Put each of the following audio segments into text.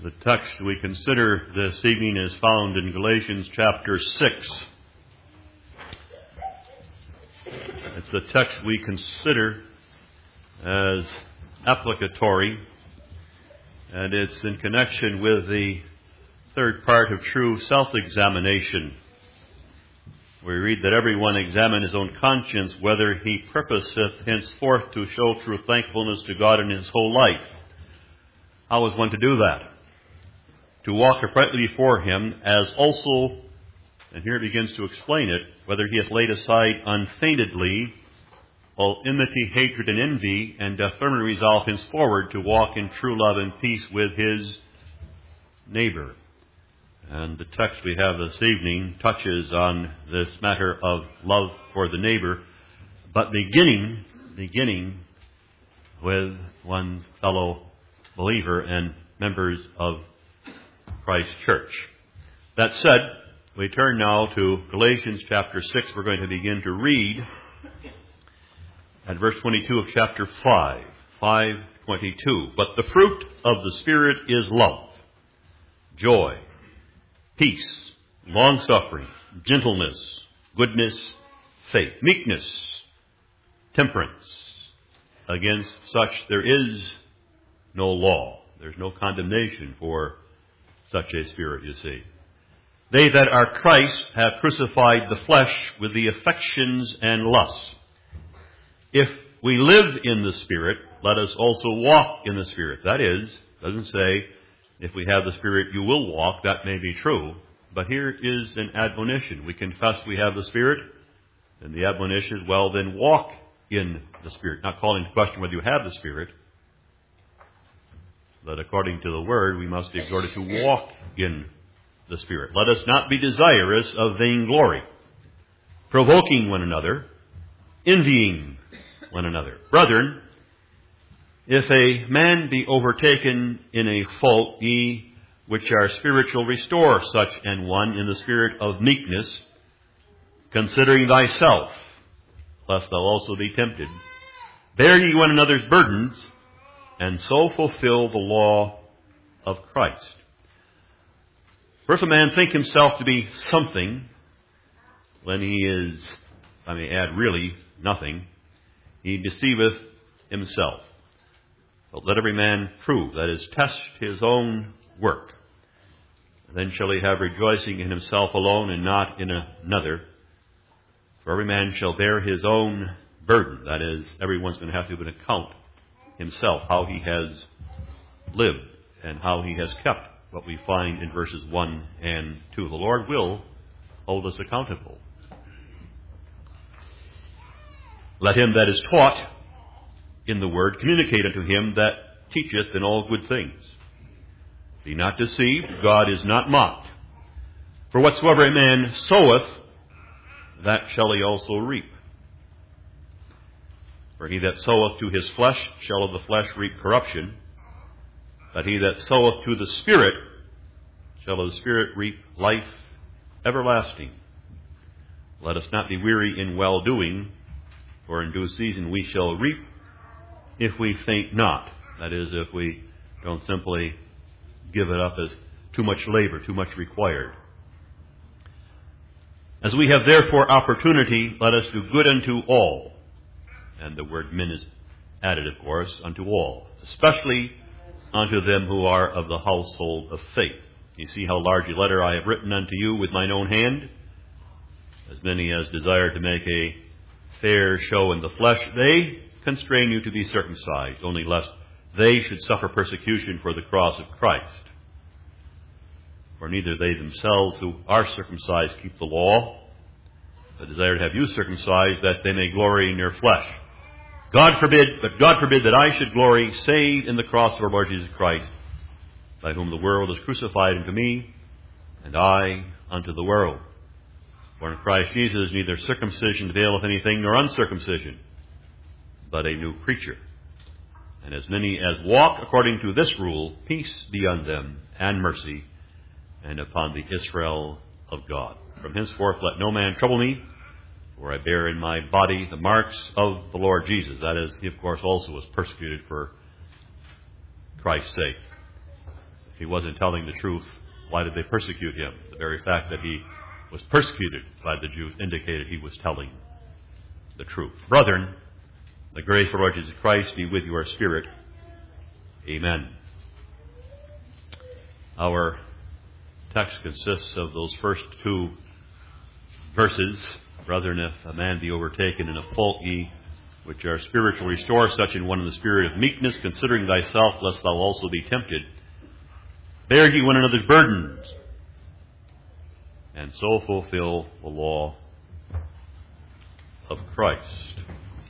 The text we consider this evening is found in Galatians chapter 6. It's a text we consider as applicatory, and it's in connection with the third part of true self-examination. We read that everyone examine his own conscience, whether he purposeth henceforth to show true thankfulness to God in his whole life. How is one to do that? To walk uprightly before him, as also, and here it begins to explain it, whether he hath laid aside unfeignedly all enmity, hatred, and envy, and doth firmly resolve henceforward to walk in true love and peace with his neighbor. And the text we have this evening touches on this matter of love for the neighbor, but beginning with one fellow believer and members of Christ Church. That said, we turn now to Galatians chapter 6. We're going to begin to read at verse 22 of chapter 5. 5:22. But the fruit of the Spirit is love, joy, peace, long-suffering, gentleness, goodness, faith, meekness, temperance. Against such there is no law. There's no condemnation for such a spirit, you see. They that are Christ have crucified the flesh with the affections and lusts. If we live in the Spirit, let us also walk in the Spirit. That is, doesn't say, if we have the Spirit, you will walk. That may be true. But here is an admonition. We confess we have the Spirit, and the admonition is, well, then walk in the Spirit. Not calling into question whether you have the Spirit, but according to the Word, we must be exhorted to walk in the Spirit. Let us not be desirous of vainglory, provoking one another, envying one another. Brethren, if a man be overtaken in a fault, ye which are spiritual, restore such an one in the spirit of meekness, considering thyself, lest thou also be tempted. Bear ye one another's burdens, and so fulfill the law of Christ. For if a man think himself to be something, when he is, I may add, really nothing, he deceiveth himself. But let every man prove, that is, test his own work. Then shall he have rejoicing in himself alone and not in another. For every man shall bear his own burden. That is, everyone's going to have to give an account himself, how he has lived and how he has kept what we find in verses 1 and 2. The Lord will hold us accountable. Let him that is taught in the word communicate unto him that teacheth in all good things. Be not deceived, God is not mocked. For whatsoever a man soweth, that shall he also reap. For he that soweth to his flesh shall of the flesh reap corruption, but he that soweth to the Spirit shall of the Spirit reap life everlasting. Let us not be weary in well-doing, for in due season we shall reap if we faint not. That is, if we don't simply give it up as too much labor, too much required. As we have therefore opportunity, let us do good unto all. And the word men is added, of course, unto all, especially unto them who are of the household of faith. You see how large a letter I have written unto you with mine own hand? As many as desire to make a fair show in the flesh, they constrain you to be circumcised, only lest they should suffer persecution for the cross of Christ. For neither they themselves who are circumcised keep the law, but desire to have you circumcised, that they may glory in your flesh. God forbid that I should glory, save in the cross of our Lord Jesus Christ, by whom the world is crucified unto me, and I unto the world. For in Christ Jesus neither circumcision availeth anything, nor uncircumcision, but a new creature. And as many as walk according to this rule, peace be on them, and mercy, and upon the Israel of God. From henceforth let no man trouble me, for I bear in my body the marks of the Lord Jesus. That is, he of course also was persecuted for Christ's sake. he wasn't telling the truth, why did they persecute him? The very fact that he was persecuted by the Jews indicated he was telling the truth. Brethren, the grace of our Lord Jesus Christ be with your spirit. Amen. Our text consists of those first two verses. Brethren, if a man be overtaken in a fault, ye which are spiritual, restore such in one in the spirit of meekness, considering thyself, lest thou also be tempted. Bear ye one another's burdens, and so fulfill the law of Christ.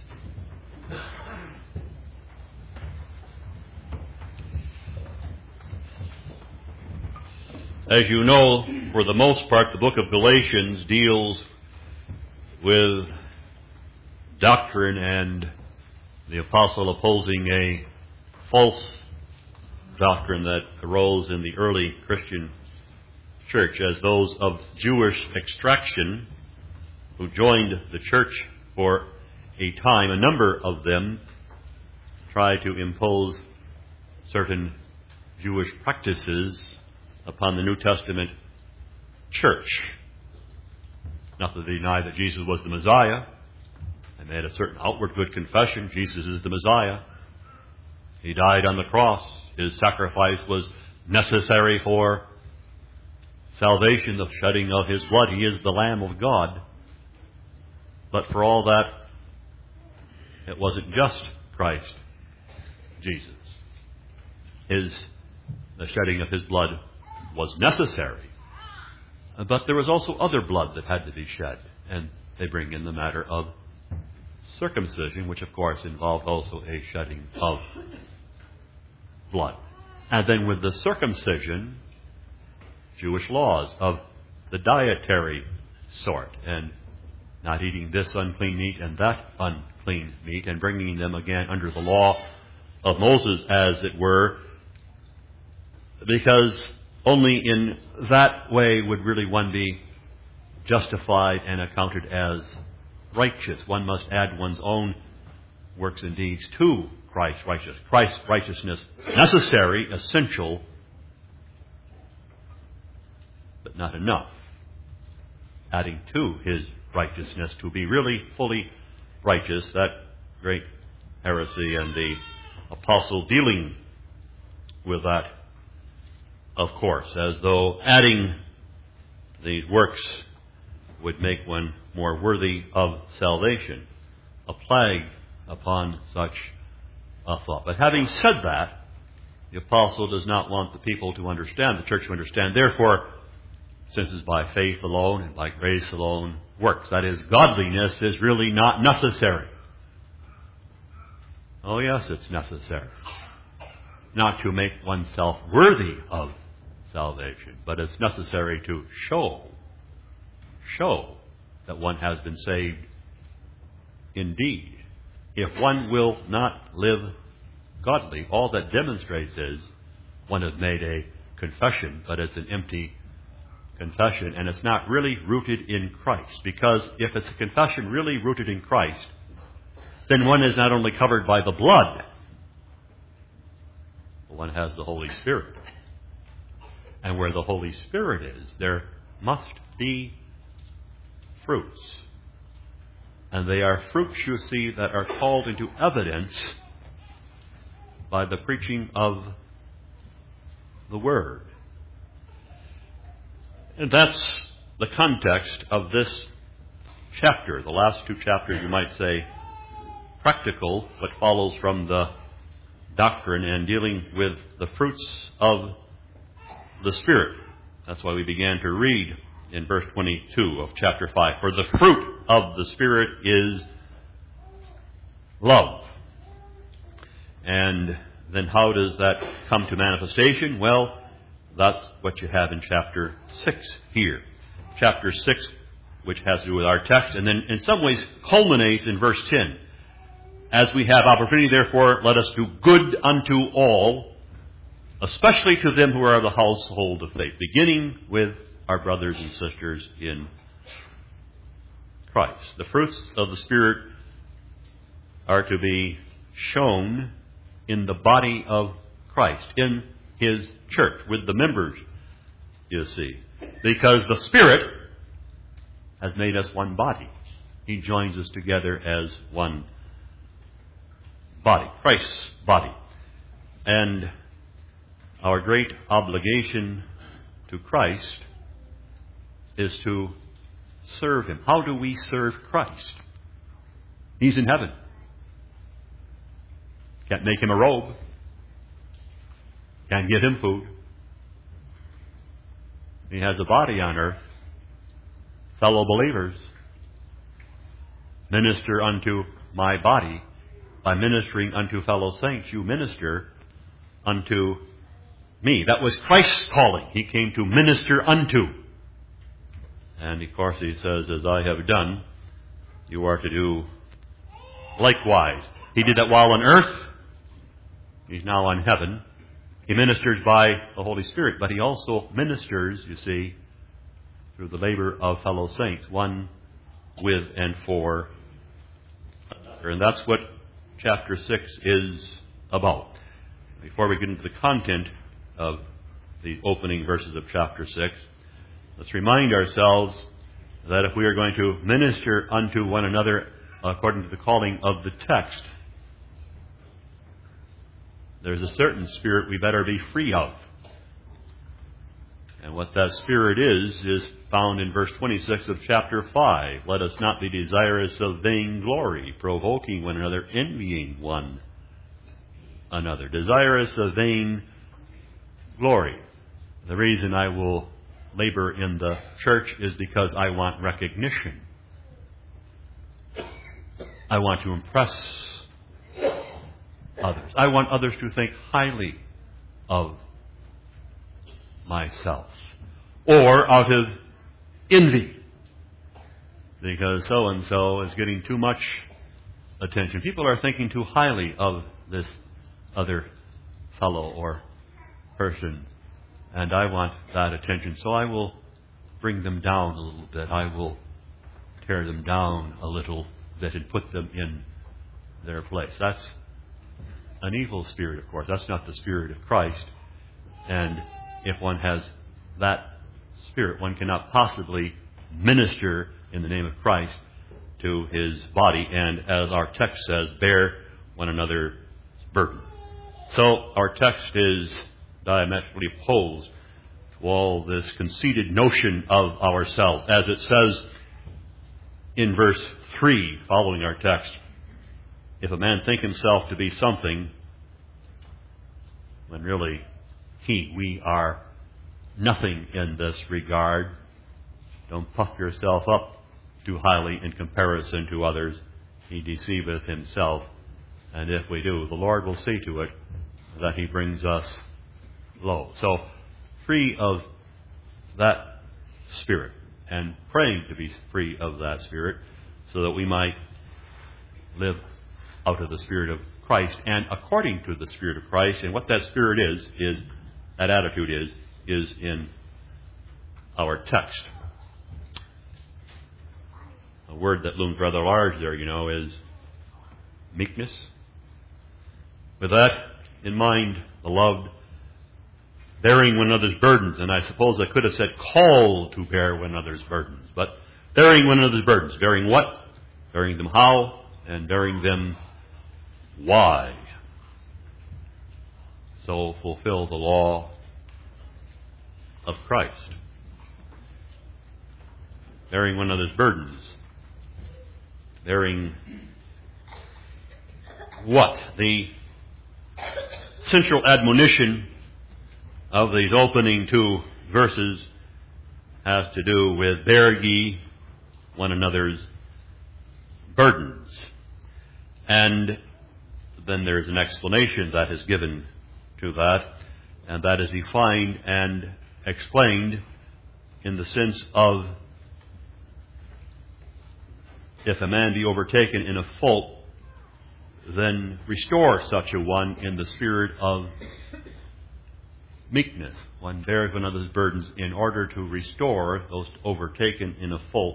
As you know, for the most part, the book of Galatians deals with doctrine and the apostle opposing a false doctrine that arose in the early Christian church, as those of Jewish extraction who joined the church for a time, a number of them tried to impose certain Jewish practices upon the New Testament church. Not that they denied that Jesus was the Messiah. They made a certain outward good confession. Jesus is the Messiah. He died on the cross. His sacrifice was necessary for salvation, the shedding of His blood. He is the Lamb of God. But for all that, it wasn't just Christ, Jesus. The shedding of His blood was necessary. But there was also other blood that had to be shed. And they bring in the matter of circumcision, which of course involved also a shedding of blood. And then with the circumcision, Jewish laws of the dietary sort, and not eating this unclean meat and that unclean meat, and bringing them again under the law of Moses, as it were, because only in that way would really one be justified and accounted as righteous. One must add one's own works and deeds to Christ's righteousness. Christ's righteousness, necessary, essential, but not enough. Adding to His righteousness to be really fully righteous, that great heresy, and the apostle dealing with that, of course, as though adding the works would make one more worthy of salvation. A plague upon such a thought. But having said that, the apostle does not want the people to understand, the church to understand, therefore, since it's by faith alone and by grace alone, works, that is, godliness is really not necessary. Oh yes, it's necessary. Not to make oneself worthy of salvation, but it's necessary to show that one has been saved indeed. If one will not live godly, all that demonstrates is one has made a confession, but it's an empty confession, and it's not really rooted in Christ. Because if it's a confession really rooted in Christ, then one is not only covered by the blood, but one has the Holy Spirit. And where the Holy Spirit is, there must be fruits. And they are fruits, you see, that are called into evidence by the preaching of the Word. And that's the context of this chapter. The last two chapters, you might say, practical, but follows from the doctrine and dealing with the fruits of the Spirit. That's why we began to read in verse 22 of chapter 5. For the fruit of the Spirit is love. And then how does that come to manifestation? Well, that's what you have in chapter 6 here. Chapter 6, which has to do with our text, and then in some ways culminates in verse 10. As we have opportunity, therefore, let us do good unto all, especially to them who are of the household of faith, beginning with our brothers and sisters in Christ. The fruits of the Spirit are to be shown in the body of Christ, in His church, with the members, you see. Because the Spirit has made us one body. He joins us together as one body, Christ's body. And our great obligation to Christ is to serve Him. How do we serve Christ? He's in heaven. Can't make Him a robe. Can't give Him food. He has a body on earth. Fellow believers, minister unto my body. By ministering unto fellow saints, you minister unto me. That was Christ's calling. He came to minister unto. And of course He says, as I have done, you are to do likewise. He did that while on earth. He's now on heaven. He ministers by the Holy Spirit, but He also ministers, you see, through the labor of fellow saints, one with and for another. And that's what chapter 6 is about. Before we get into the content of the opening verses of chapter 6, let's remind ourselves that if we are going to minister unto one another according to the calling of the text, there's a certain spirit we better be free of. And what that spirit is found in verse 26 of chapter 5. Let us not be desirous of vainglory, provoking one another, envying one another. Desirous of vain glory. The reason I will labor in the church is because I want recognition. I want to impress others. I want others to think highly of myself. Or out of envy. Because so-and-so is getting too much attention. People are thinking too highly of this other fellow or person. And I want that attention. So I will bring them down a little bit. I will tear them down a little bit and put them in their place. That's an evil spirit, of course. That's not the Spirit of Christ. And if one has that spirit, one cannot possibly minister in the name of Christ to His body, and as our text says, bear one another's burden. So our text is diametrically opposed to all this conceited notion of ourselves. As it says in verse 3 following our text, if a man think himself to be something, when really we are nothing in this regard. Don't puff yourself up too highly in comparison to others. He deceiveth himself. And if we do, the Lord will see to it that He brings us low. So, free of that spirit, and praying to be free of that spirit, so that we might live out of the Spirit of Christ and according to the Spirit of Christ. And what that spirit is that attitude is in our text. A word that looms rather large there, is meekness. With that in mind, beloved, bearing one another's burdens, and I suppose I could have said called to bear one another's burdens, but bearing one another's burdens. Bearing what? Bearing them how? And bearing them why? So fulfill the law of Christ. Bearing one another's burdens. Bearing what? The central admonition of these opening two verses has to do with bear ye one another's burdens. And then there's an explanation that is given to that, and that is defined and explained in the sense of, if a man be overtaken in a fault, then restore such a one in the spirit of meekness. One bears one another's burdens in order to restore those overtaken in a fault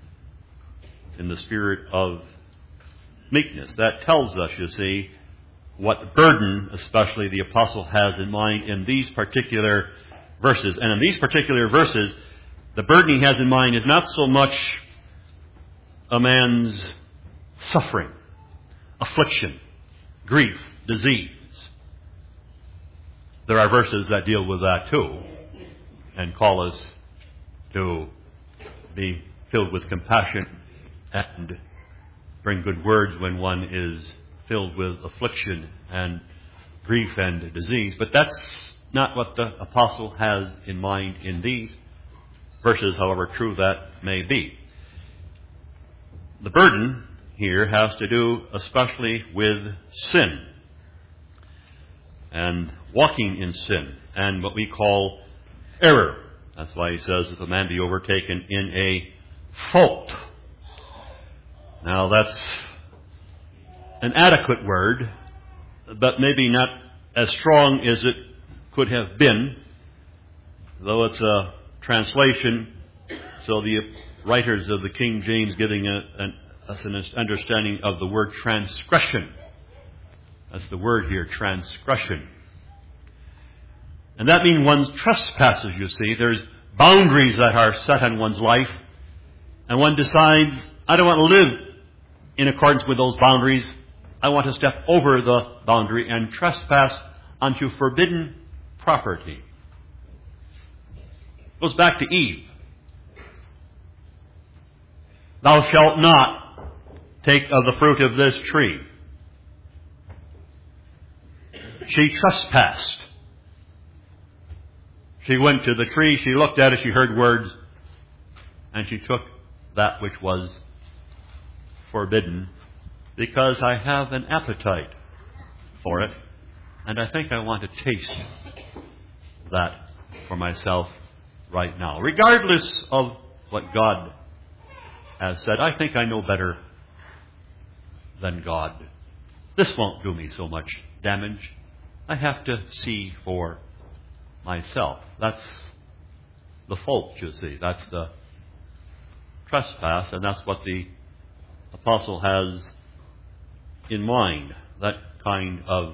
in the spirit of meekness. That tells us, you see, what burden, especially, the apostle has in mind in these particular verses. And in these particular verses, the burden he has in mind is not so much a man's suffering, affliction, grief, disease. There are verses that deal with that too and call us to be filled with compassion and bring good words when one is filled with affliction and grief and disease. But that's not what the apostle has in mind in these verses, however true that may be. The burden here has to do especially with sin and walking in sin and what we call error. That's why he says, if a man be overtaken in a fault. Now that's an adequate word, but maybe not as strong as it could have been, though it's a translation, so the writers of the King James giving us an understanding of the word transgression. That's the word here, transgression. And that means one's trespasses, you see. There's boundaries that are set on one's life, and one decides, I don't want to live in accordance with those boundaries. I want to step over the boundary and trespass onto forbidden property. It goes back to Eve. Thou shalt not take of the fruit of this tree. She trespassed. She went to the tree, she looked at it, she heard words, and she took that which was forbidden, because I have an appetite for it, and I think I want to taste that for myself right now. Regardless of what God has said, I think I know better than God. This won't do me so much damage. I have to see for myself. That's the fault, you see. That's the trespass, and that's what the apostle has in mind, that kind of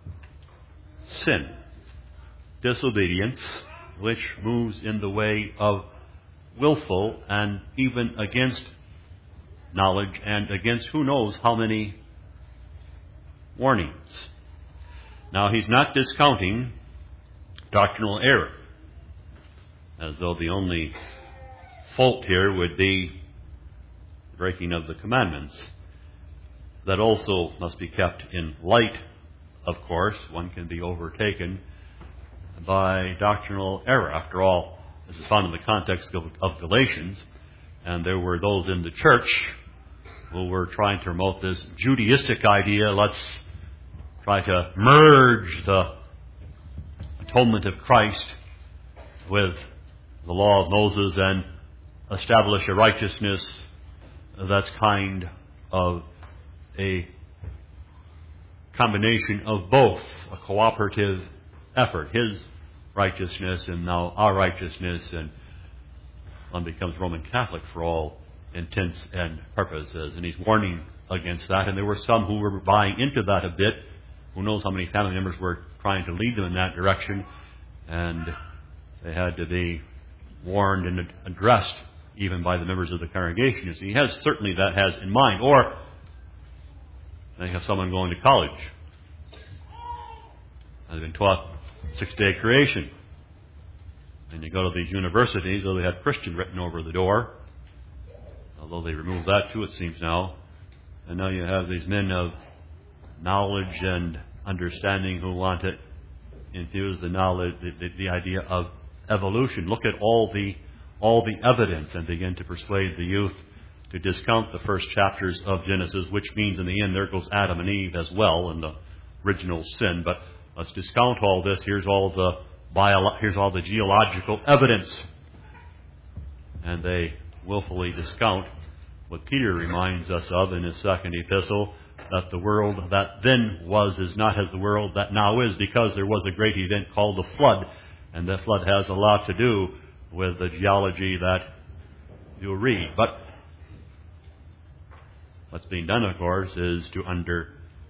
sin, disobedience, which moves in the way of willful and even against knowledge and against who knows how many warnings. Now, he's not discounting doctrinal error, as though the only fault here would be breaking of the commandments. That also must be kept in light, of course. One can be overtaken by doctrinal error. After all, this is found in the context of Galatians, and there were those in the church who were trying to promote this Judaistic idea. Let's try to merge the atonement of Christ with the law of Moses and establish a righteousness that's kind of a combination of both, a cooperative effort, his righteousness and now our righteousness, and one becomes Roman Catholic for all intents and purposes. And he's warning against that, and there were some who were buying into that a bit. Who knows how many family members were trying to lead them in that direction, and they had to be warned and addressed even by the members of the congregation. You see, he has certainly that has in mind. Or they have someone going to college. They've been taught six-day creation. And you go to these universities, though they have Christian written over the door, although they removed that too, it seems now. And now you have these men of knowledge and understanding who want to infuse the knowledge, the idea of evolution. Look at all the evidence and begin to persuade the youth to discount the first chapters of Genesis, which means in the end there goes Adam and Eve as well in the original sin. But let's discount all this. Here's all the geological evidence. And they willfully discount what Peter reminds us of in his second epistle, that the world that then was is not as the world that now is, because there was a great event called the flood, and the flood has a lot to do with the geology that you'll read. But what's being done, of course, is to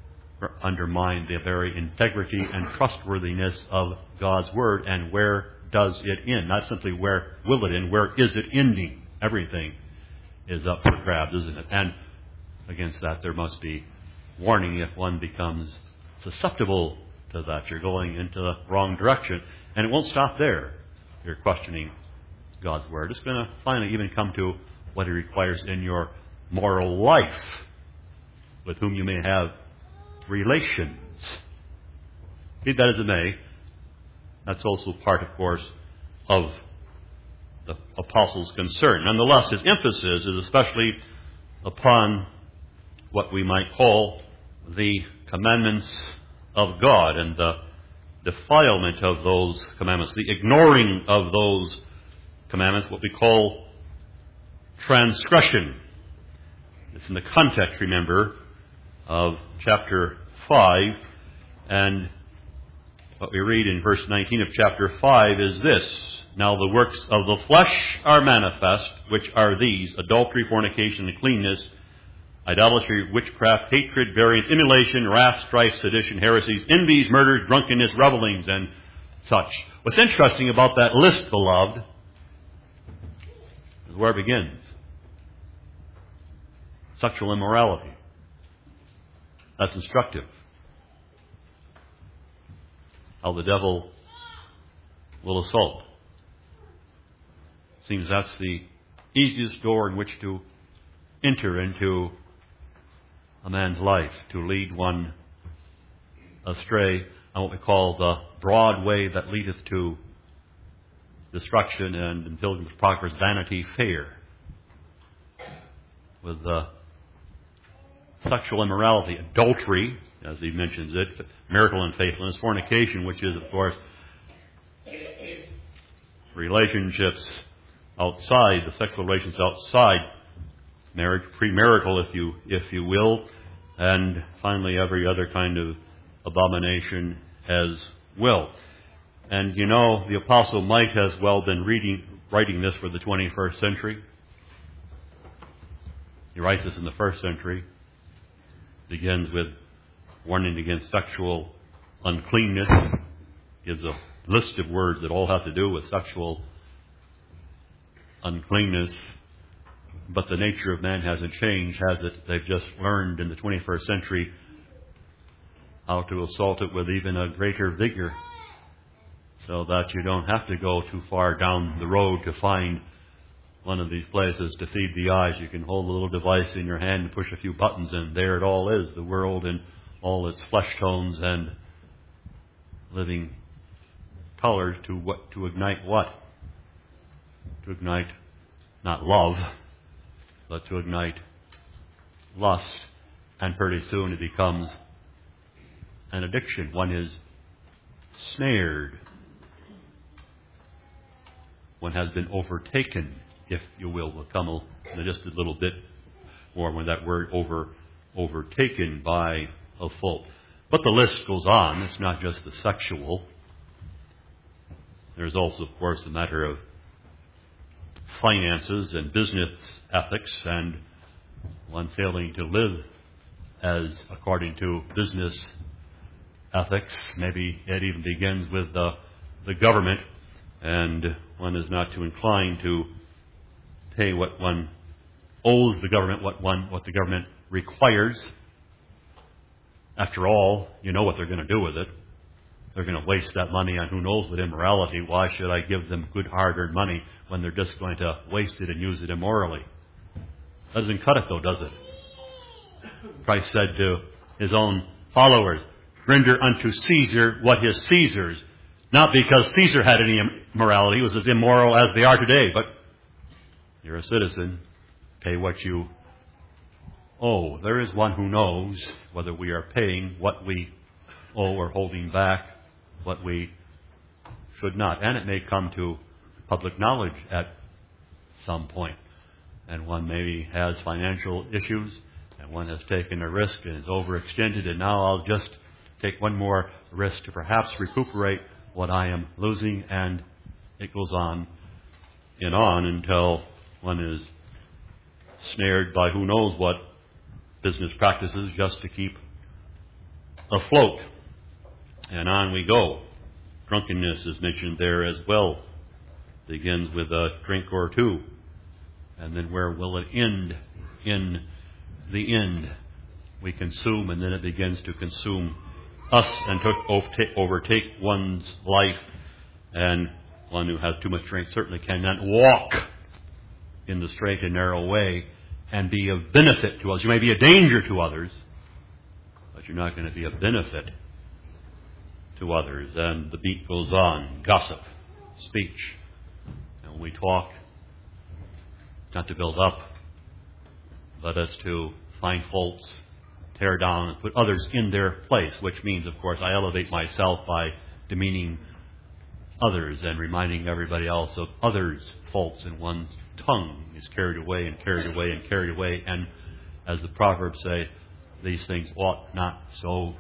undermine the very integrity and trustworthiness of God's Word. And where does it end? Not simply where will it end, where is it ending? Everything is up for grabs, isn't it? And against that there must be warning if one becomes susceptible to that. You're going into the wrong direction. And it won't stop there. You're questioning God's Word. It's going to finally even come to what He requires in your moral life, with whom you may have relations. Be that as it may, that's also part, of course, of the apostle's concern. Nonetheless, his emphasis is especially upon what we might call the commandments of God and the defilement of those commandments, the ignoring of those commandments, what we call transgression. It's in the context, remember, of chapter 5, and what we read in verse 19 of chapter 5 is this: Now the works of the flesh are manifest, which are these: adultery, fornication, uncleanness, idolatry, witchcraft, hatred, variance, emulation, wrath, strife, sedition, heresies, envies, murders, drunkenness, revelings, and such. What's interesting about that list, beloved, is where it begins. Sexual immorality. That's instructive. How the devil will assault. Seems that's the easiest door in which to enter into a man's life, to lead one astray on what we call the broad way that leadeth to destruction, and in Pilgrim's Progress, Vanity Fair, with sexual immorality, adultery, as he mentions it, marital unfaithfulness, fornication, which is, of course, relationships outside, the sexual relations outside marriage, premarital, if you will, and finally every other kind of abomination as well. And you know, the Apostle might has well been writing this for the 21st century. He writes this in the first century. Begins with warning against sexual uncleanness. Gives a list of words that all have to do with sexual uncleanness. But the nature of man hasn't changed, has it? They've just learned in the 21st century how to assault it with even a greater vigor, so that you don't have to go too far down the road to find one of these places to feed the eyes. You can hold a little device in your hand and push a few buttons, and there it all is, the world in all its flesh tones and living colors to ignite what? To ignite not love, but to ignite lust. And pretty soon it becomes an addiction. One is snared. One has been overtaken, if you will. We'll come in just a little bit more when that word overtaken by a fault. But the list goes on. It's not just the sexual. There's also, of course, the matter of finances and business ethics, and one failing to live as according to business ethics. Maybe it even begins with the government, and one is not too inclined to pay what one owes the government, what the government requires. After all, you know what they're going to do with it. They're going to waste that money on who knows what immorality. Why should I give them good hard-earned money when they're just going to waste it and use it immorally? That doesn't cut it, though, does it? Christ said to his own followers, "Render unto Caesar what is Caesar's." Not because Caesar had any immorality, was as immoral as they are today, but you're a citizen. Pay what you owe. There is one who knows whether we are paying what we owe or holding back what we should not. And it may come to public knowledge at some point. And one maybe has financial issues, and one has taken a risk and is overextended, and now I'll just take one more risk to perhaps recuperate what I am losing, and it goes on and on until one is snared by who knows what business practices just to keep afloat. And on we go. Drunkenness is mentioned there as well. Begins with a drink or two. And then where will it end? In the end, we consume, and then it begins to consume us and overtake one's life. And one who has too much drink certainly cannot walk in the straight and narrow way and be of benefit to us. You may be a danger to others, but you're not going to be of benefit to others. And the beat goes on. Gossip, speech. And when we talk, not to build up, but as to find faults, tear down, and put others in their place, which means, of course, I elevate myself by demeaning others and reminding everybody else of others' faults, and one's tongue is carried away and carried away and carried away. And as the Proverbs say, these things ought not so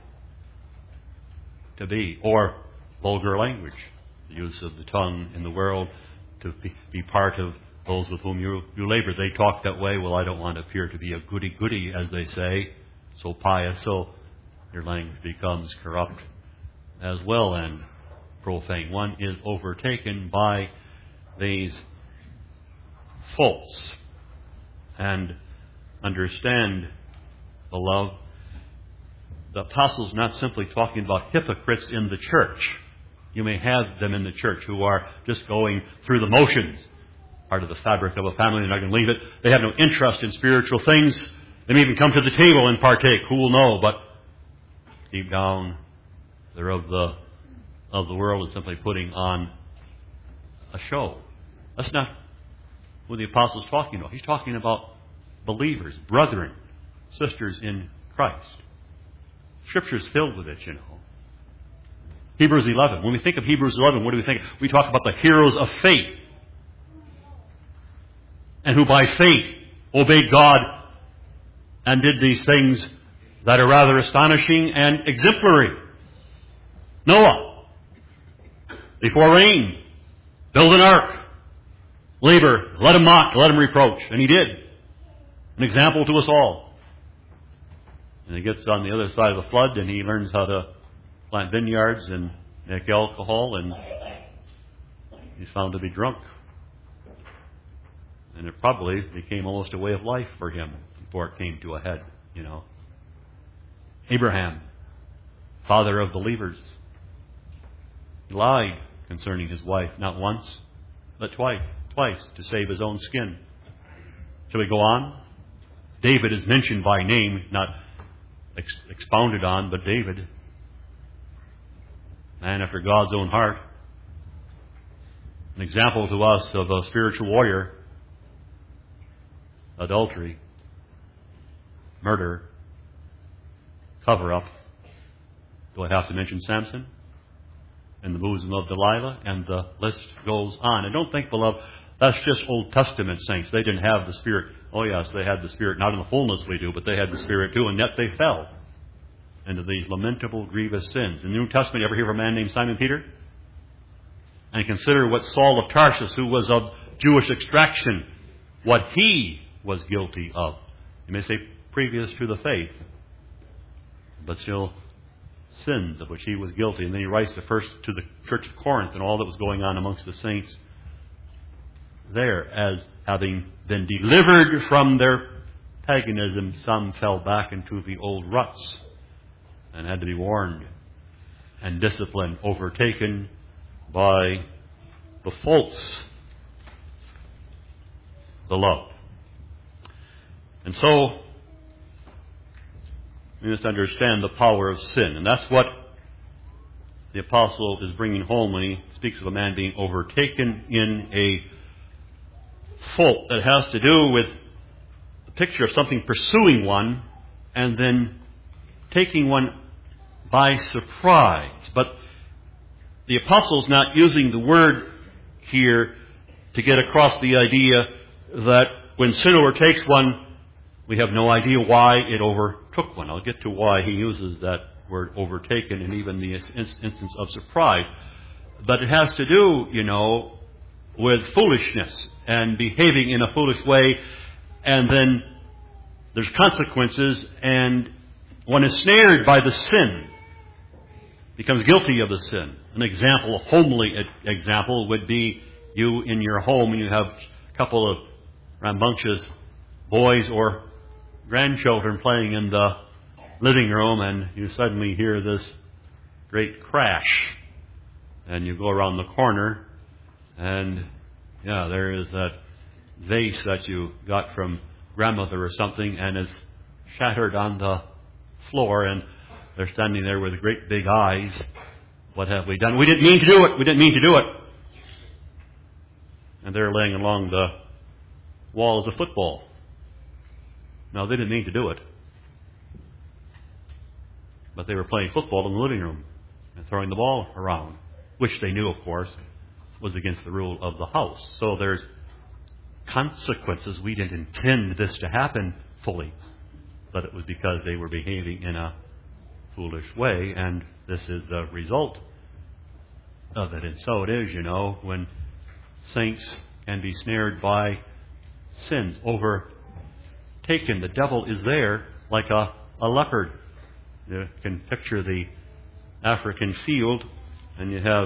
to be. Or vulgar language, the use of the tongue in the world to be part of those with whom you labor. They talk that way. Well, I don't want to appear to be a goody-goody, as they say, so pious, so your language becomes corrupt as well and profane. One is overtaken by these faults. And understand, beloved, the apostle's not simply talking about hypocrites in the church. You may have them in the church who are just going through the motions, part of the fabric of a family. They're not going to leave it. They have no interest in spiritual things. They may even come to the table and partake. Who will know? But deep down, they're of the world and simply putting on a show. That's not what the apostle's talking about. He's talking about believers, brethren, sisters in Christ. Scripture's filled with it, you know. Hebrews 11. When we think of Hebrews 11, what do we think? We talk about the heroes of faith, and who by faith obeyed God and did these things that are rather astonishing and exemplary. Noah, before rain, build an ark. Labor, let him mock, let him reproach. And he did. An example to us all. And he gets on the other side of the flood and he learns how to plant vineyards and make alcohol, and he's found to be drunk. And it probably became almost a way of life for him before it came to a head, you know. Abraham, father of believers, he lied concerning his wife, not once, but twice, to save his own skin. Shall we go on? David is mentioned by name, not expounded on, but David, man after God's own heart, an example to us of a spiritual warrior. Adultery, murder, cover-up. Do I have to mention Samson and the bosom of Delilah? And the list goes on. And don't think, beloved, that's just Old Testament saints. They didn't have the Spirit. Oh yes, they had the Spirit, not in the fullness we do, but they had the Spirit too, and yet they fell into these lamentable, grievous sins. In the New Testament, you ever hear of a man named Simon Peter? And consider what Saul of Tarsus, who was of Jewish extraction, what he was guilty of. You may say previous to the faith, but still sins of which he was guilty. And then he writes first to the church of Corinth and all that was going on amongst the saints there. As having been delivered from their paganism, some fell back into the old ruts and had to be warned and disciplined, overtaken by the faults, the love. And so, we must understand the power of sin. And that's what the apostle is bringing home when he speaks of a man being overtaken in a fault that has to do with the picture of something pursuing one and then taking one by surprise. But the apostle's not using the word here to get across the idea that when sin overtakes one, we have no idea why it overtook one. I'll get to why he uses that word overtaken and even the instance of surprise. But it has to do, you know, with foolishness and behaving in a foolish way, and then there's consequences, and one is snared by the sin. becomes guilty of the sin. An example, a homely example, would be you in your home and you have a couple of rambunctious boys or grandchildren playing in the living room, and you suddenly hear this great crash. And you go around the corner, and there is that vase that you got from grandmother or something, and it's shattered on the floor, and they're standing there with great big eyes. What have we done? We didn't mean to do it. We didn't mean to do it. And they're laying along the wall as a football. No, they didn't mean to do it. But they were playing football in the living room and throwing the ball around, which they knew, of course, was against the rule of the house. So there's consequences. We didn't intend this to happen fully, but it was because they were behaving in a foolish way, and this is the result of it. And so it is, when saints can be snared by sins, overtaken. The devil is there like a leopard. You can picture the African field, and you have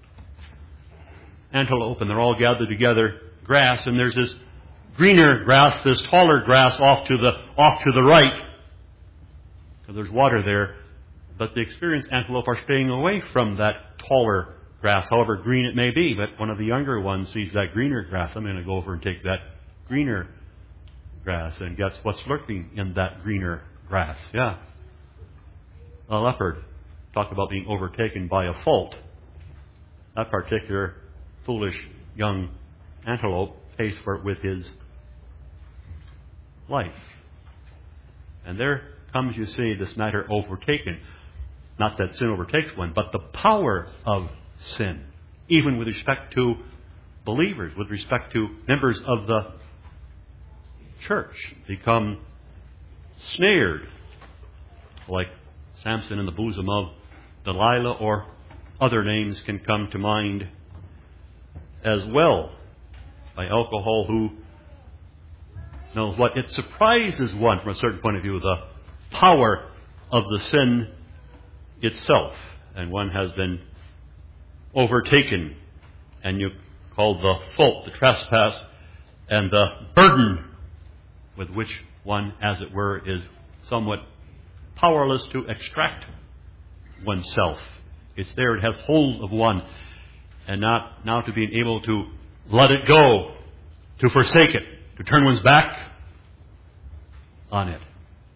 antelope, and they're all gathered together, grass, and there's this greener grass, this taller grass off to the right, because there's water there. But the experienced antelope are staying away from that taller grass, however green it may be. But one of the younger ones sees that greener grass. I'm going to go over and take that greener grass, and guess what's lurking in that greener grass? Yeah. A leopard. Talk about being overtaken by a fault. That particular foolish young antelope pays for it with his life. And there comes, you see, this matter overtaken. Not that sin overtakes one, but the power of sin, even with respect to believers, with respect to members of the church, become snared, like Samson in the bosom of Delilah, or other names can come to mind as well, by alcohol. Who knows what? It surprises one from a certain point of view, the power of the sin itself. And one has been overtaken, and you call the fault, the trespass, and the burden with which one, as it were, is somewhat powerless to extract oneself. It's there, it has hold of one, and not now to being able to let it go, to forsake it, to turn one's back on it.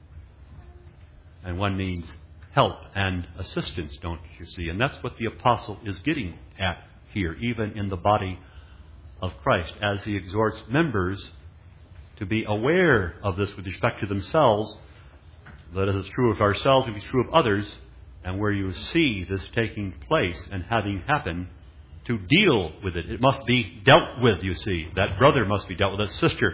And one needs help and assistance, don't you see? And that's what the apostle is getting at here, even in the body of Christ, as he exhorts members to be aware of this with respect to themselves, that as it's true of ourselves, it be true of others, and where you see this taking place and having happened, to deal with it. It must be dealt with, you see. That brother must be dealt with, that sister.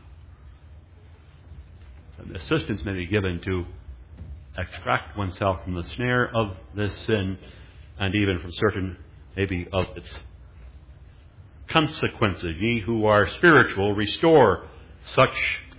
And assistance may be given to extract oneself from the snare of this sin, and even from certain, maybe, of its consequences. Ye who are spiritual, restore such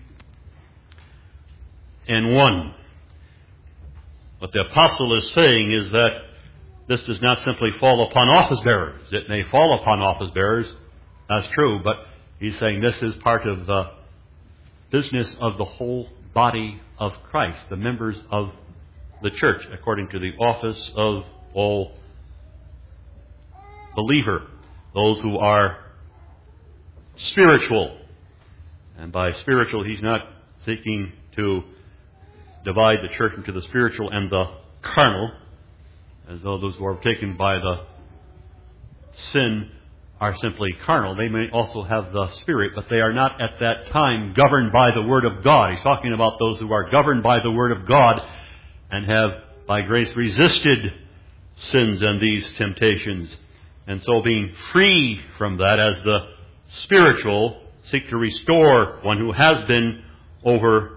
an one. What the apostle is saying is that this does not simply fall upon office bearers. It may fall upon office bearers, that's true, but he's saying this is part of the business of the whole body of Christ, the members of the church, according to the office of all believer, those who are spiritual. And by spiritual, he's not seeking to divide the church into the spiritual and the carnal, as though those who are taken by the sin are simply carnal. They may also have the Spirit, but they are not at that time governed by the Word of God. He's talking about those who are governed by the Word of God and have, by grace, resisted sins and these temptations. And so being free from that, as the spiritual seek to restore one who has been overtaken.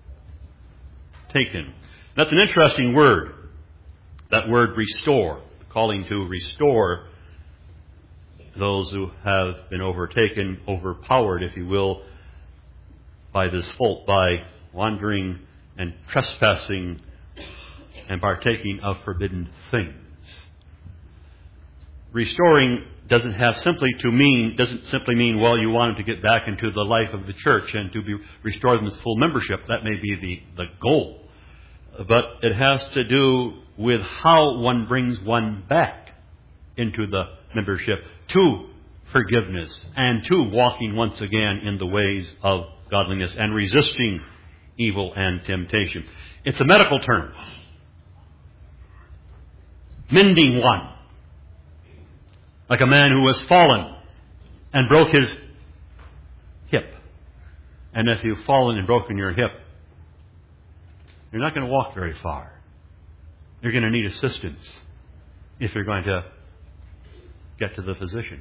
That's an interesting word, that word restore, calling to restore those who have been overtaken, overpowered, if you will, by this fault, by wandering and trespassing and partaking of forbidden things. restoring doesn't simply mean, well, you want them to get back into the life of the church and to be restore them as full membership. That may be the goal. But it has to do with how one brings one back into the membership, to forgiveness, and to walking once again in the ways of godliness and resisting evil and temptation. It's a medical term. Mending one. Like a man who has fallen and broke his hip. And if you've fallen and broken your hip, you're not going to walk very far. You're going to need assistance if you're going to get to the physician.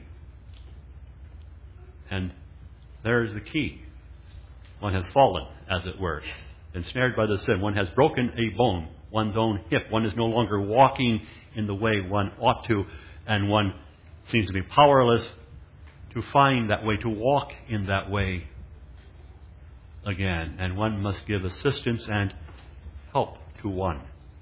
And there's the key. One has fallen, as it were, ensnared by the sin. One has broken a bone, one's own hip. One is no longer walking in the way one ought to, and one seems to be powerless to find that way, to walk in that way again. And one must give assistance and help to one.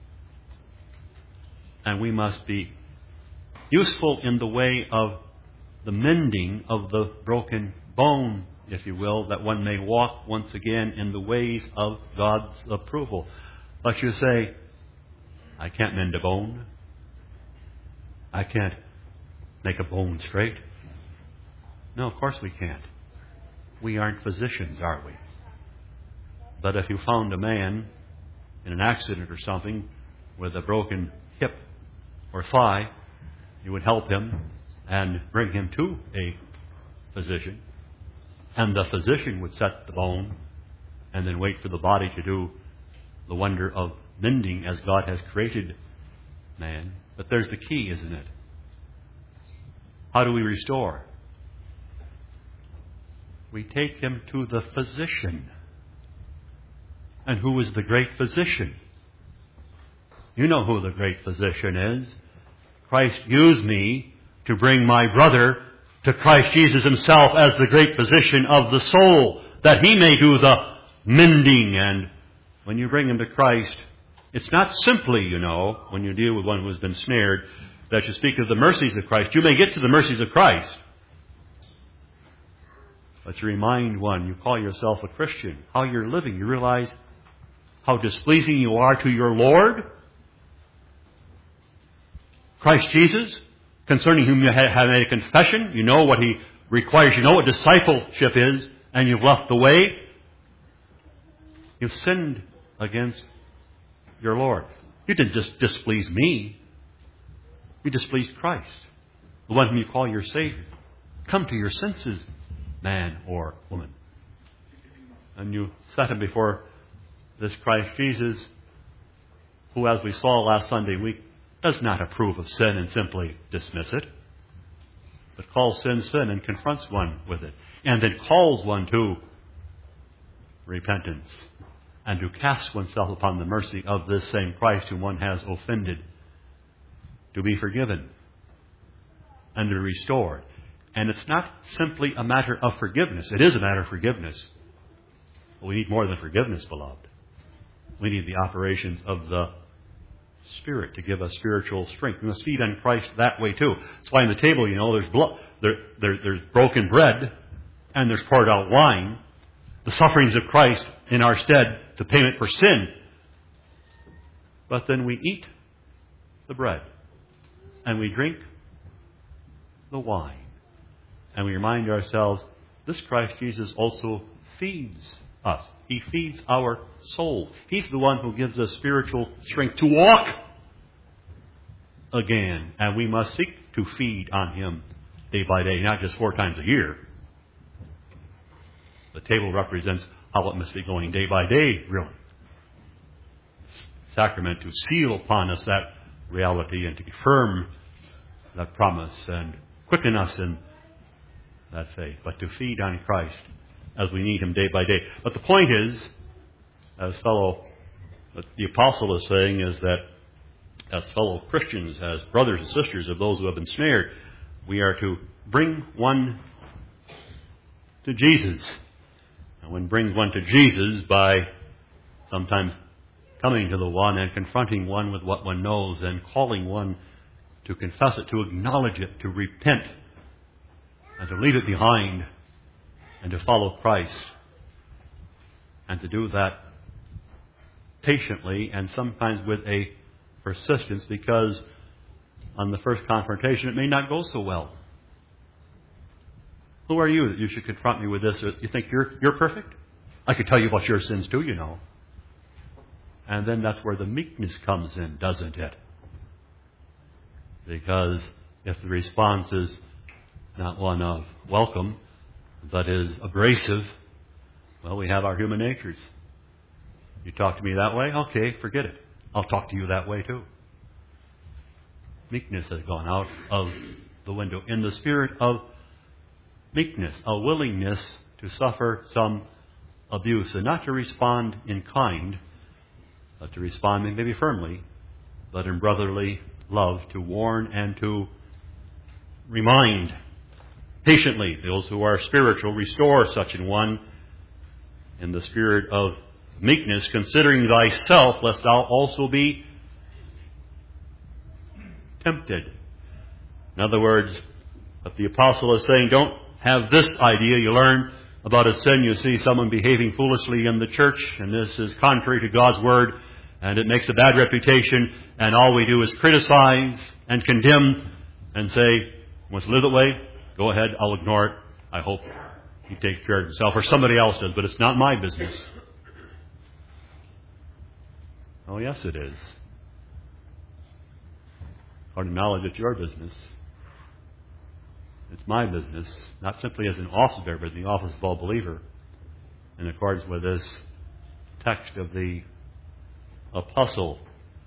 And we must be useful in the way of the mending of the broken bone, if you will, that one may walk once again in the ways of God's approval. But you say, I can't mend a bone. I can't make a bone straight. No, of course we can't. We aren't physicians, are we? But if you found a man in an accident or something with a broken hip or thigh, you would help him and bring him to a physician. And the physician would set the bone and then wait for the body to do the wonder of mending as God has created man. But there's the key, isn't it? How do we restore? We take him to the physician. And who is the great physician? You know who the great physician is. Christ used me to bring my brother to Christ Jesus himself as the great physician of the soul, that he may do the mending. And when you bring him to Christ, it's not simply, when you deal with one who has been snared, that you speak of the mercies of Christ. You may get to the mercies of Christ, but you remind one, you call yourself a Christian, how you're living. You realize how displeasing you are to your Lord, Christ Jesus, concerning whom you have made a confession. You know what he requires. You know what discipleship is, and you've left the way. You've sinned against your Lord. You didn't just displease me. You displeased Christ, the one whom you call your Savior. Come to your senses, man or woman. And you set him before this Christ Jesus, who, as we saw last Sunday week, does not approve of sin and simply dismiss it, but calls sin sin and confronts one with it, and then calls one to repentance and to cast oneself upon the mercy of this same Christ whom one has offended, to be forgiven and to be restored. And it's not simply a matter of forgiveness. It is a matter of forgiveness. But we need more than forgiveness, beloved. We need the operations of the Spirit to give us spiritual strength. We must feed on Christ that way too. That's why on the table, there's blood, there's broken bread, and there's poured out wine. The sufferings of Christ in our stead to payment for sin. But then we eat the bread, and we drink the wine, and we remind ourselves, this Christ Jesus also feeds us. He feeds our soul. He's the one who gives us spiritual strength to walk again. And we must seek to feed on him day by day, not just 4 times a year. The table represents how it must be going day by day, really. Sacrament to seal upon us that reality and to confirm that promise and quicken us in that faith. But to feed on Christ as we need him day by day. But the point is, as the apostle is saying, is that as fellow Christians, as brothers and sisters of those who have been snared, we are to bring one to Jesus. And one brings one to Jesus by sometimes coming to the one and confronting one with what one knows and calling one to confess it, to acknowledge it, to repent, and to leave it behind, and to follow Christ, and to do that patiently and sometimes with a persistence, because on the first confrontation it may not go so well. Who are you that you should confront me with this? You think you're perfect? I could tell you about your sins too, you know. And then that's where the meekness comes in, doesn't it? Because if the response is not one of welcome, but is abrasive, well, we have our human natures. You talk to me that way? Okay, forget it. I'll talk to you that way too. Meekness has gone out of the window. In the spirit of meekness, a willingness to suffer some abuse, and not to respond in kind, but to respond maybe firmly, but in brotherly love, to warn and to remind patiently those who are spiritual, restore such an one in the spirit of meekness, considering thyself, lest thou also be tempted. In other words, what the apostle is saying, don't have this idea. You learn about a sin, you see someone behaving foolishly in the church, and this is contrary to God's Word, and it makes a bad reputation, and all we do is criticize and condemn and say, wants to live that way? Go ahead, I'll ignore it. I hope he takes care of himself, or somebody else does, but it's not my business. Oh, yes, it is. According to knowledge, it's your business. It's my business, not simply as an office bearer, but in the office of all believer, in accordance with this text of the apostle.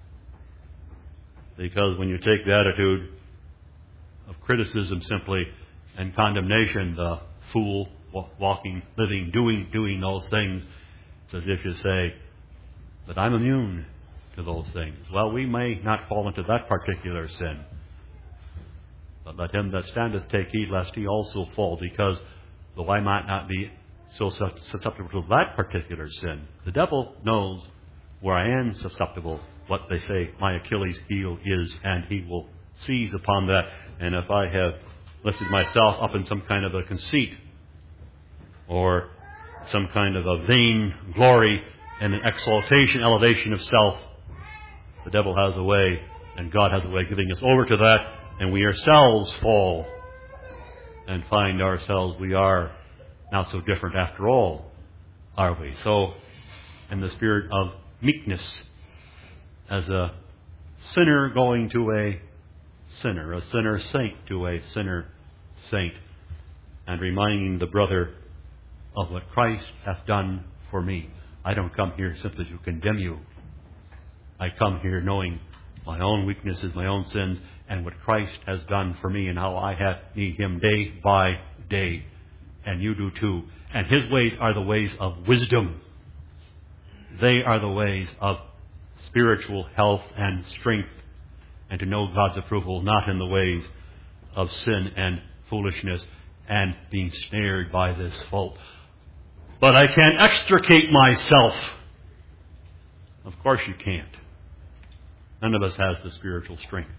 Because when you take the attitude of criticism simply and condemnation, the fool, walking, living, doing those things, it's as if you say, but I'm immune to those things. Well, we may not fall into that particular sin. But let him that standeth take heed lest he also fall, because though I might not be so susceptible to that particular sin, the devil knows where I am susceptible, what they say my Achilles heel is, and he will seize upon that. And if I have lifted myself up in some kind of a conceit, or some kind of a vain glory and an exaltation, elevation of self, the devil has a way, and God has a way of giving us over to that, and we ourselves fall and find ourselves we are not so different after all, are we? So, in the spirit of meekness, as a sinner going to a sinner saint to a sinner saint, and reminding the brother of what Christ hath done for me. I don't come here simply to condemn you. I come here knowing my own weaknesses, my own sins, and what Christ has done for me, and how I have need Him day by day. And you do too. And His ways are the ways of wisdom. They are the ways of spiritual health and strength, and to know God's approval, not in the ways of sin and foolishness and being snared by this fault. But I can't extricate myself. Of course you can't. None of us has the spiritual strength.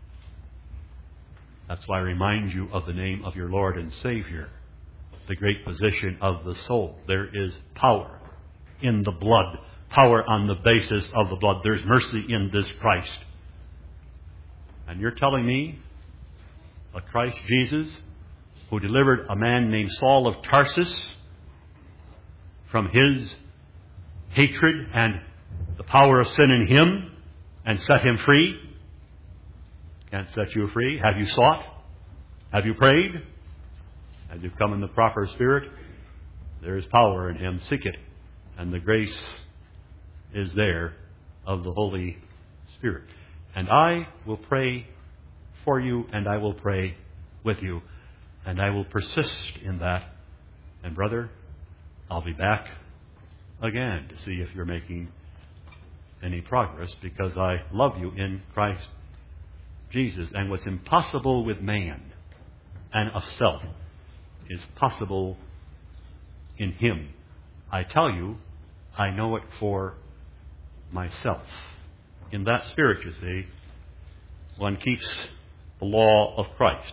That's why I remind you of the name of your Lord and Savior, the great physician of the soul. There is power in the blood, power on the basis of the blood. There's mercy in this Christ. And you're telling me a Christ Jesus who delivered a man named Saul of Tarsus from his hatred and the power of sin in him and set him free, can't set you free? Have you sought? Have you prayed? Have you come in the proper spirit? There is power in Him. Seek it. And the grace is there of the Holy Spirit. And I will pray for you, and I will pray with you. And I will persist in that. And brother, I'll be back again to see if you're making any progress, because I love you in Christ Jesus. And what's impossible with man and of self is possible in Him. I tell you, I know it for myself. In that spirit, you see, one keeps the law of Christ.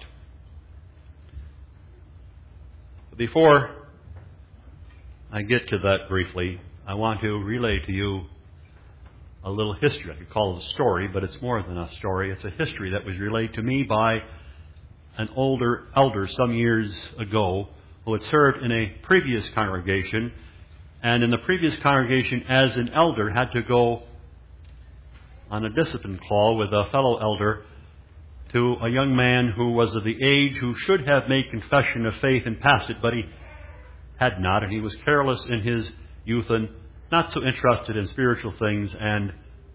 Before I get to that briefly, I want to relay to you a little history. I could call it a story, but it's more than a story. It's a history that was relayed to me by an older elder some years ago who had served in a previous congregation, and in the previous congregation as an elder had to go on a discipline call with a fellow elder to a young man who was of the age who should have made confession of faith and passed it, but he had not, and he was careless in his youth and not so interested in spiritual things and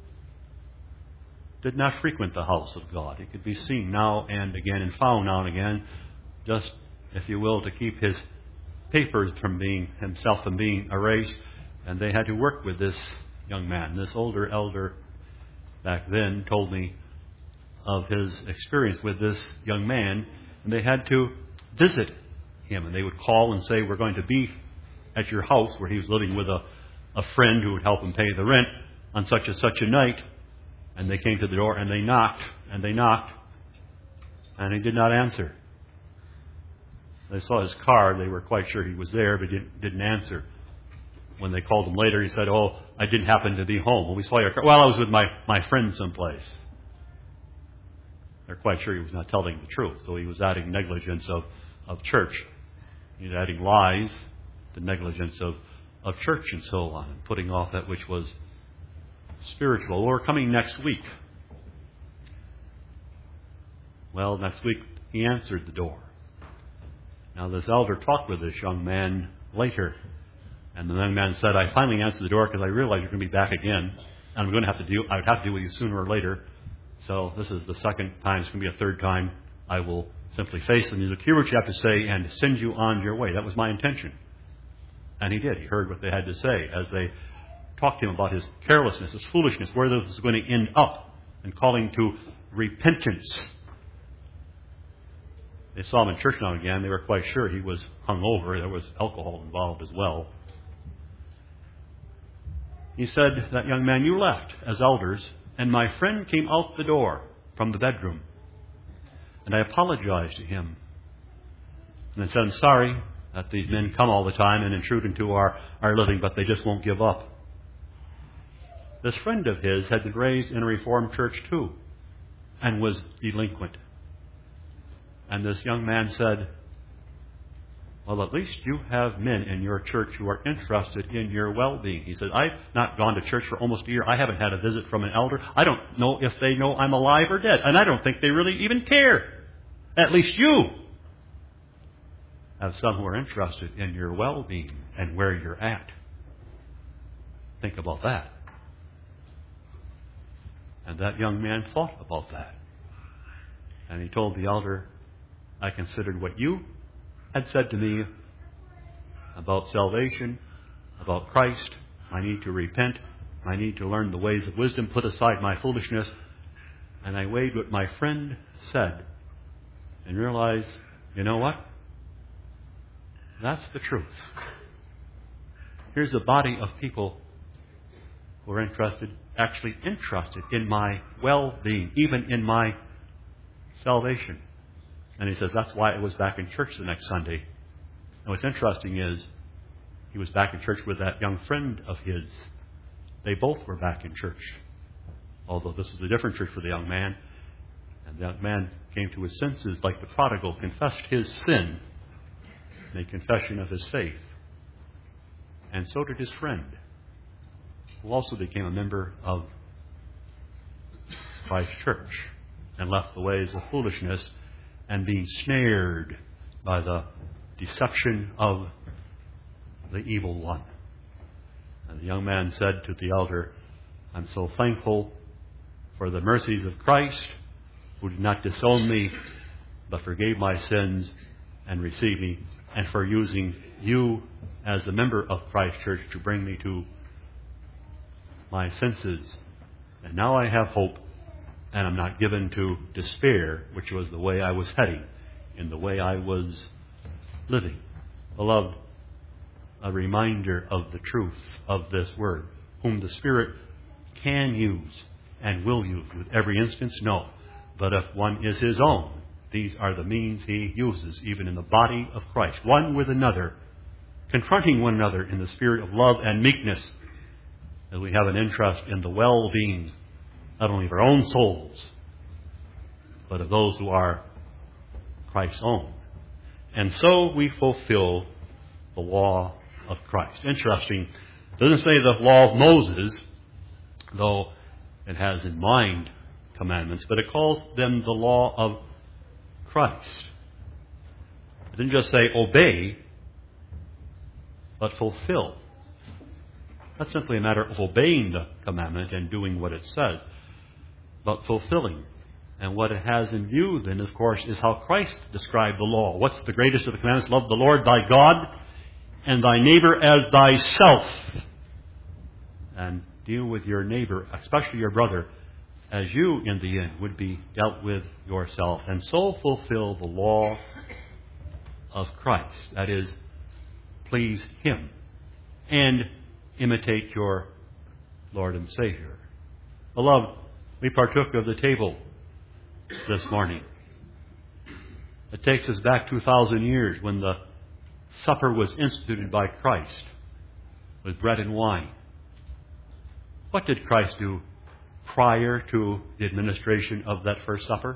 did not frequent the house of God. He could be seen now and again and found now and again, just, if you will, to keep his papers from being erased. And they had to work with this young man. This older elder back then told me of his experience with this young man, and they had to visit him. And they would call and say, "We're going to be at your house," where he was living with a friend who would help him pay the rent, on such and such a night. And they came to the door and they knocked, and he did not answer. They saw his card. They were quite sure he was there, but didn't answer. When they called him later, he said, "Oh, I didn't happen to be home. Well, we saw your card." "Well, I was with my friend someplace." They're quite sure he was not telling the truth. So he was adding negligence of church. He was adding lies to negligence of church and so on, and putting off that which was spiritual. We're coming next week. Well, next week he answered the door. Now this elder talked with this young man later, and the young man said, "I finally answered the door because I realized you're going to be back again, and I would have to deal with you sooner or later. So this is the second time. It's going to be a third time. I will simply face them. You hear what you have to say and send you on your way." That was my intention. And he did. He heard what they had to say as they talked to him about his carelessness, his foolishness, where this was going to end up, and calling to repentance. They saw him in church now and again. They were quite sure he was hungover. There was alcohol involved as well. He said, "That young man, you left as elders, and my friend came out the door from the bedroom. And I apologized to him. And I said, I'm sorry that these men come all the time and intrude into our living, but they just won't give up." This friend of his had been raised in a Reformed church too, and was delinquent. And this young man said, "Well, at least you have men in your church who are interested in your well-being." He said, "I've not gone to church for almost a year. I haven't had a visit from an elder. I don't know if they know I'm alive or dead. And I don't think they really even care. At least you have some who are interested in your well-being and where you're at." Think about that. And that young man thought about that. And he told the elder, "I considered what you had said to me about salvation, about Christ. I need to repent. I need to learn the ways of wisdom, put aside my foolishness." And I weighed what my friend said and realized, you know what? That's the truth. Here's a body of people who are actually interested in my well-being, even in my salvation. And he says, that's why I was back in church the next Sunday. And what's interesting is, he was back in church with that young friend of his. They both were back in church. Although this was a different church for the young man. And the young man came to his senses like the prodigal, confessed his sin, made confession of his faith. And so did his friend, who also became a member of Christ's church and left the ways of foolishness and being snared by the deception of the evil one. And the young man said to the elder, "I'm so thankful for the mercies of Christ, who did not disown me, but forgave my sins and received me, and for using you as a member of Christ's church to bring me to my senses. And now I have hope, and I'm not given to despair," which was the way I was heading, in the way I was living. Beloved, a reminder of the truth of this word, whom the Spirit can use and will use with every instance. No, But if one is his own, these are the means he uses, even in the body of Christ, one with another, confronting one another in the spirit of love and meekness, as we have an interest in the well-being, not only of our own souls, but of those who are Christ's own. And so we fulfill the law of Christ. Interesting. It doesn't say the law of Moses, though it has in mind commandments, but it calls them the law of Christ. It didn't just say obey, but fulfill. That's simply a matter of obeying the commandment and doing what it says, but fulfilling. And what it has in view then, of course, is how Christ described the law. What's the greatest of the commandments? Love the Lord thy God and thy neighbor as thyself. And deal with your neighbor, especially your brother, as you, in the end, would be dealt with yourself. And so fulfill the law of Christ. That is, please Him and imitate your Lord and Savior. Beloved, we partook of the table this morning. It takes us back 2,000 years when the supper was instituted by Christ with bread and wine. What did Christ do prior to the administration of that first supper?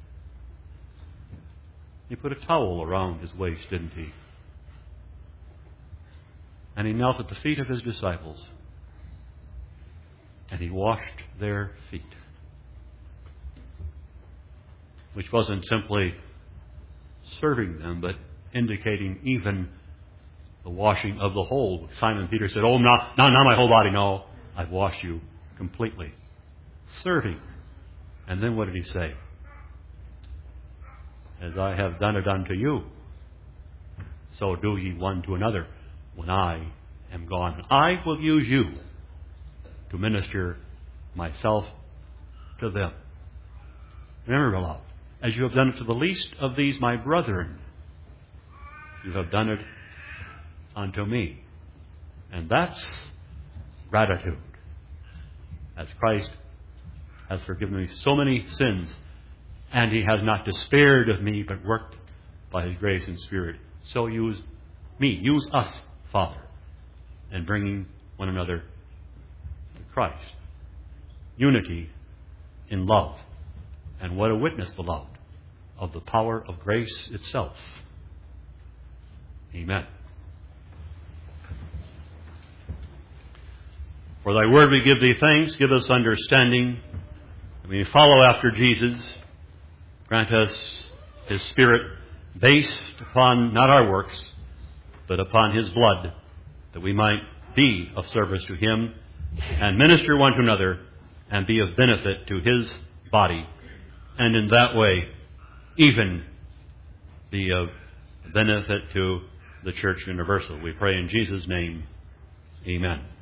He put a towel around His waist, didn't He? And He knelt at the feet of His disciples and He washed their feet. Which wasn't simply serving them, but indicating even the washing of the whole. Simon Peter said, "Oh, not my whole body. No, I've washed you completely." Serving. And then what did He say? "As I have done it unto you, so do ye one to another when I am gone. I will use you to minister myself to them." Remember, beloved, as you have done it to the least of these my brethren, you have done it unto me. And that's gratitude. As Christ has forgiven me so many sins, and He has not despaired of me, but worked by His grace and Spirit. So use me, use us, Father, in bringing one another to Christ. Unity in love. And what a witness, beloved, of the power of grace itself. Amen. For thy word we give thee thanks. Give us understanding. And we follow after Jesus. Grant us His Spirit based upon not our works, but upon His blood, that we might be of service to Him and minister one to another and be of benefit to His body. And in that way, even be of benefit to the Church Universal. We pray in Jesus' name. Amen.